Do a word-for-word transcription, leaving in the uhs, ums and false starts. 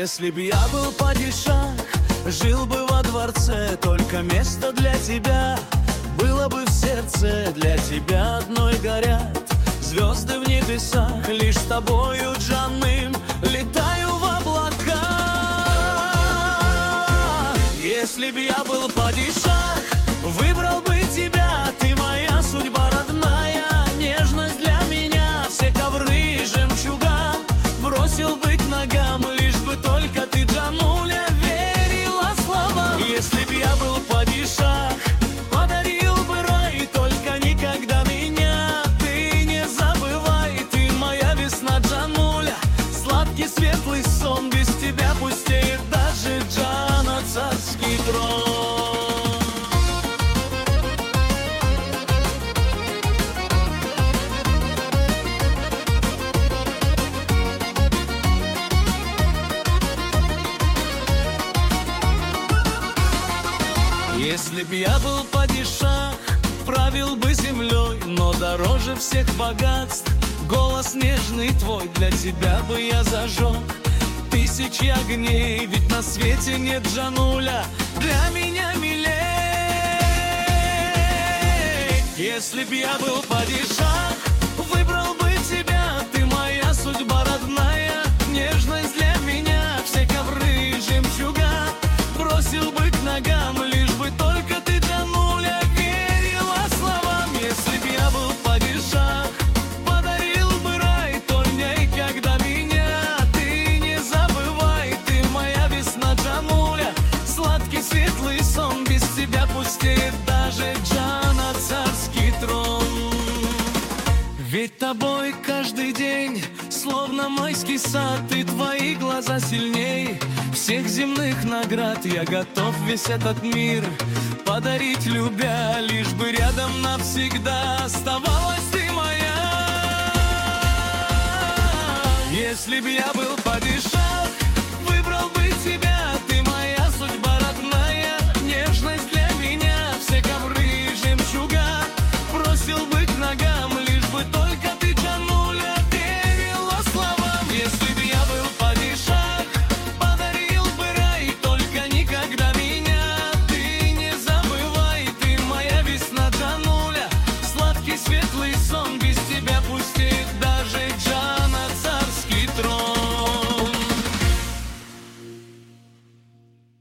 Если б я был падишах, жил бы во дворце, только место для тебя было бы в сердце. Для тебя одной горят звезды в небесах, лишь с тобою, Джаным, летаю в облака. Если б я был падишах, выбрал бы тебя, ты моя судьба родная. Нежность для меня, все ковры и жемчуга бросил бы к ногам, лишь бы только ты, Джануля, верила словам. Если б я был падишах, подарил бы рай, только никогда меня ты не забывай. Ты моя весна, Джануля, сладкий светлый сон, без тебя пустеет даже Джана царский трон. Если б я был падишах, правил бы землей, но дороже всех богатств голос нежный твой. Для тебя бы я зажег тысячи огней, ведь на свете нет, Джануля, для меня милей. Если б я был падишах, выбрал бы тебя, ты моя судьба родная. Нежность для меня, все ковры и жемчуга бросил бы к ногам, лишь бы только ты, Джануля, верила словам. Если б я был падишах, подарил бы рай, только никогда меня ты не забывай. Ты моя весна, Джануля, сладкий светлый сон, без тебя пустеет даже Джана царский трон. Ведь тобой каждый день словно майский сад, и твои глаза сильней всех земных наград. Я готов весь этот мир подарить, любя, лишь бы рядом навсегда оставалась ты моя. Если б я был падишах,